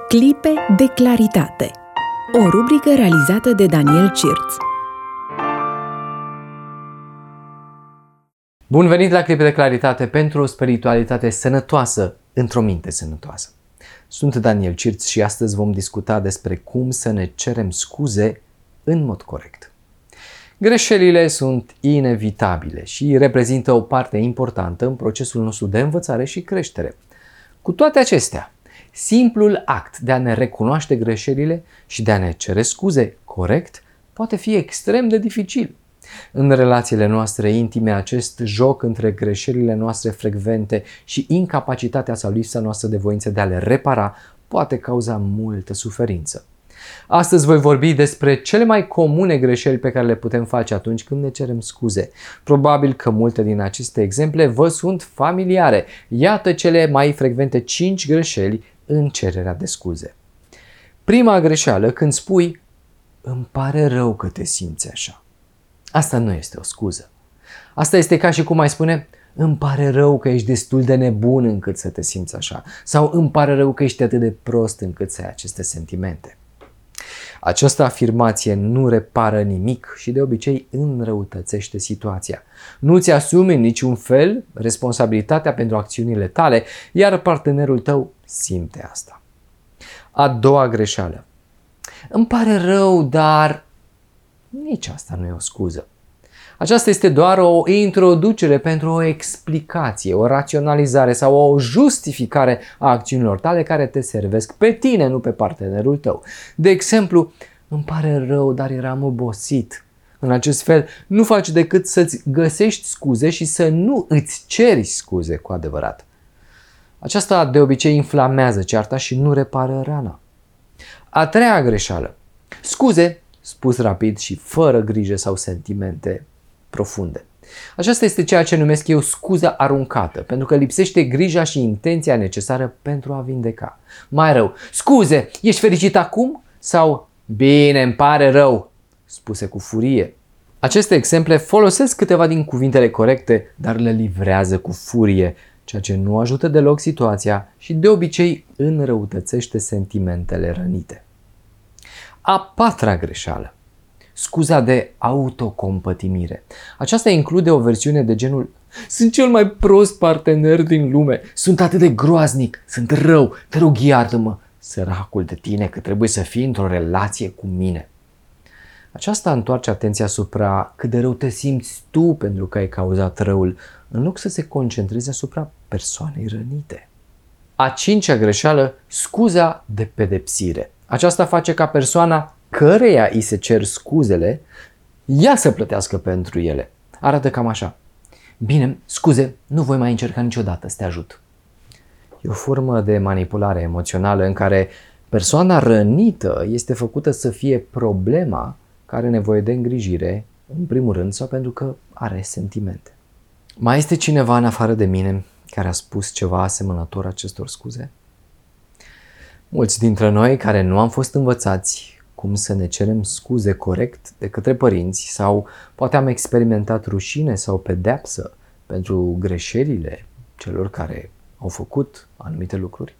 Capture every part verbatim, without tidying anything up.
Clipe de claritate. O rubrică realizată de Daniel Cirț. Bun venit la Clipe de claritate pentru o spiritualitate sănătoasă într-o minte sănătoasă. Sunt Daniel Cirț și astăzi vom discuta despre cum să ne cerem scuze în mod corect. Greșelile sunt inevitabile și reprezintă o parte importantă în procesul nostru de învățare și creștere. Cu toate acestea, simplul act de a ne recunoaște greșelile și de a ne cere scuze corect poate fi extrem de dificil. În relațiile noastre intime, acest joc între greșelile noastre frecvente și incapacitatea sau lipsa noastră de voință de a le repara poate cauza multă suferință. Astăzi voi vorbi despre cele mai comune greșeli pe care le putem face atunci când ne cerem scuze. Probabil că multe din aceste exemple vă sunt familiare. Iată cele mai frecvente cinci greșeli în cererea de scuze. Prima greșeală, când spui îmi pare rău că te simți așa. Asta nu este o scuză. Asta este ca și cum ai spune îmi pare rău că ești destul de nebun încât să te simți așa. Sau îmi pare rău că ești atât de prost încât să ai aceste sentimente. Această afirmație nu repară nimic și de obicei înrăutățește situația. Nu ți asumi în niciun fel responsabilitatea pentru acțiunile tale, iar partenerul tău simte asta. A doua greșeală. Îmi pare rău, dar nici asta nu e o scuză. Aceasta este doar o introducere pentru o explicație, o raționalizare sau o justificare a acțiunilor tale care te servesc pe tine, nu pe partenerul tău. De exemplu, îmi pare rău, dar eram obosit. În acest fel, nu faci decât să-ți găsești scuze și să nu îți ceri scuze cu adevărat. Aceasta de obicei inflamează cearta și nu repară rana. A treia greșeală. Scuze, spus rapid și fără grijă sau sentimente profunde. Aceasta este ceea ce numesc eu scuza aruncată, pentru că lipsește grija și intenția necesară pentru a vindeca. Mai rău, scuze, ești fericit acum? Sau bine, îmi pare rău, spuse cu furie. Aceste exemple folosesc câteva din cuvintele corecte, dar le livrează cu furie, ceea ce nu ajută deloc situația și de obicei înrăutățește sentimentele rănite. A patra greșeală. Scuza de autocompătimire. Aceasta include o versiune de genul sunt cel mai prost partener din lume, sunt atât de groaznic, sunt rău, te rog iartă-mă, săracul de tine că trebuie să fii într-o relație cu mine. Aceasta întoarce atenția asupra cât de rău te simți tu pentru că ai cauzat răul, în loc să se concentreze asupra persoanei rănite. A cincea greșeală, scuza de pedepsire. Aceasta face ca persoana căreia îi se cer scuzele, ea să plătească pentru ele. Arată cam așa. Bine, scuze, nu voi mai încerca niciodată să te ajut. E o formă de manipulare emoțională în care persoana rănită este făcută să fie problema care are nevoie de îngrijire, în primul rând, sau pentru că are sentimente. Mai este cineva în afară de mine care a spus ceva asemănător acestor scuze? Mulți dintre noi care nu am fost învățați cum să ne cerem scuze corect de către părinți sau poate am experimentat rușine sau pedeapsă pentru greșelile celor care au făcut anumite lucruri.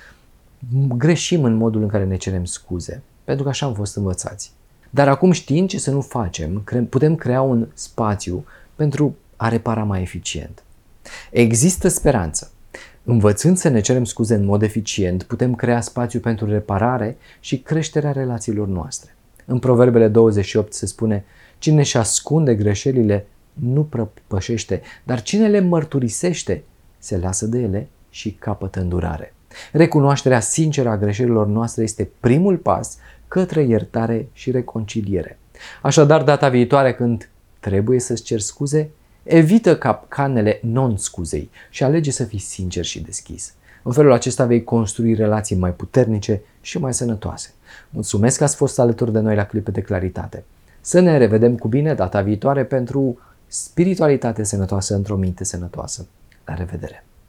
Greșim în modul în care ne cerem scuze, pentru că așa am fost învățați. Dar acum știind ce să nu facem, putem crea un spațiu pentru a repara mai eficient. Există speranță. Învățând să ne cerem scuze în mod eficient, putem crea spațiu pentru reparare și creșterea relațiilor noastre. În Proverbele douăzeci și opt se spune, cine își ascunde greșelile nu prăpășește, dar cine le mărturisește se lasă de ele și capătă îndurare. Recunoașterea sinceră a greșelilor noastre este primul pas către iertare și reconciliere. Așadar, data viitoare când trebuie să-ți ceri scuze, evită capcanele non-scuzei și alege să fii sincer și deschis. În felul acesta vei construi relații mai puternice și mai sănătoase. Mulțumesc că ați fost alături de noi la Clipe de Claritate. Să ne revedem cu bine data viitoare pentru spiritualitate sănătoasă într-o minte sănătoasă. La revedere!